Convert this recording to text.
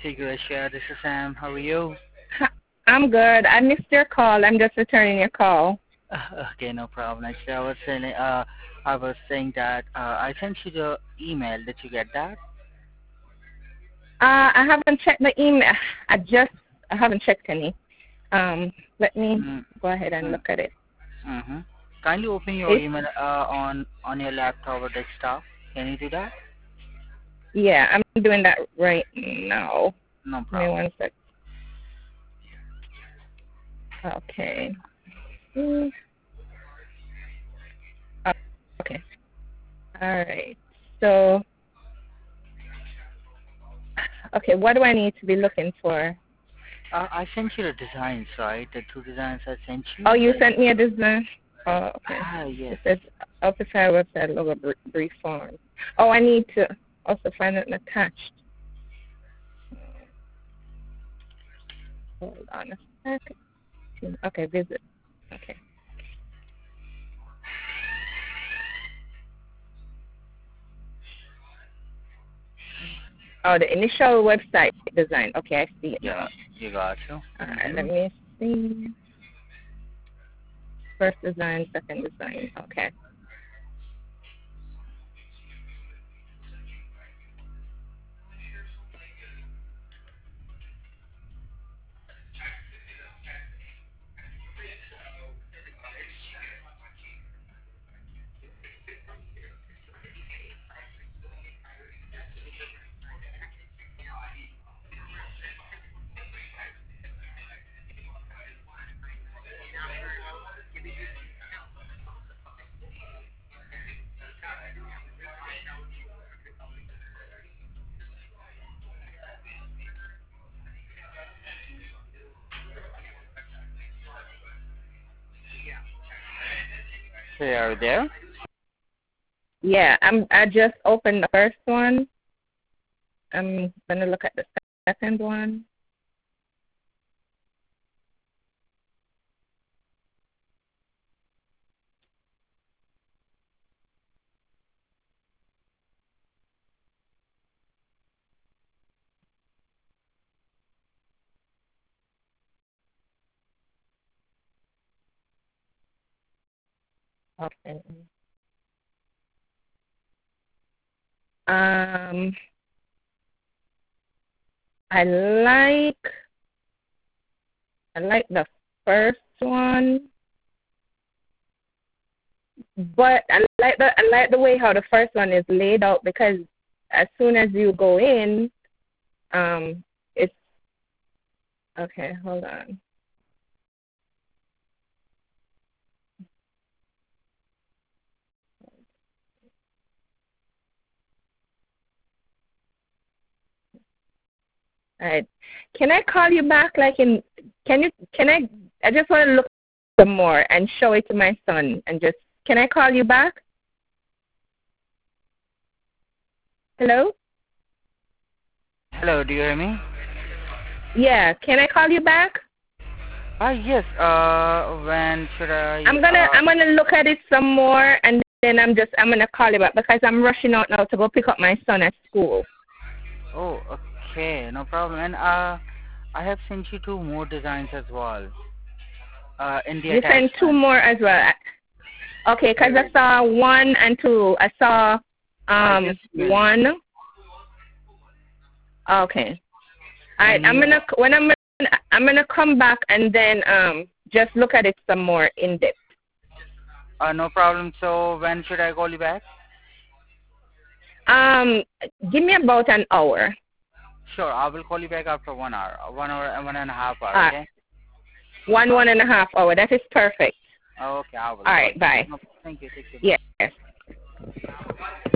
Hey, Gracia, this is Sam. How are you? Hi, I'm good. I missed your call. I'm just returning your call. Okay, no problem. Actually, I was saying that I sent you the email. Did you get that? I haven't checked the email. I haven't checked any. Let me Mm, go ahead and mm, look at it. mm-hmm. Kindly open your It's email on your laptop or desktop. Can you do that? Yeah, I'm doing that right now. No Give me problem. one sec. Okay. Mm, oh, okay. All right. So, okay, what do I need to be looking for? I sent you the designs, right? The two designs I sent Oh, you. you sent me a design. Oh, okay. Yes. It says Officer website logo brief form. Oh, I need to also find it attached. Hold on a second. Okay, visit. Okay. Oh, the initial website design. Okay, I see it Yeah, now. you got to. All right, Mm-hmm. let me see. First design, second design. Okay. So are you there? Yeah, I just opened the first one. I'm gonna look at the second one. Okay. Um, I like the first one, but I like the way how the first one is laid out because as soon as you go in, it's okay. Hold on. All right. Can I call you back? I just want to look some more and show it to my son and just, can I call you back? Hello? Hello, do you hear me? Yeah. Can I call you back? Yes. When should I? I'm gonna look at it some more and then I'm gonna call you back because I'm rushing out now to go pick up my son at school. Oh, okay, no problem. And I have sent you two more designs as well. In the You send two attachment. more as well. Okay, because I There- saw 1 and 2. I saw I just emailed you. 1. Okay. All right. And you. I'm gonna come back and then just look at it some more in depth. No problem. So when should I call you back? Um, Give me about an hour. Sure, I will call you back after 1 hour, 1 hour, 1.5 hour. Uh, Okay. No one problem. and a half hour. That is perfect. Okay, I will All call right. you. Bye. No, thank you. Take care. Bye. Yes.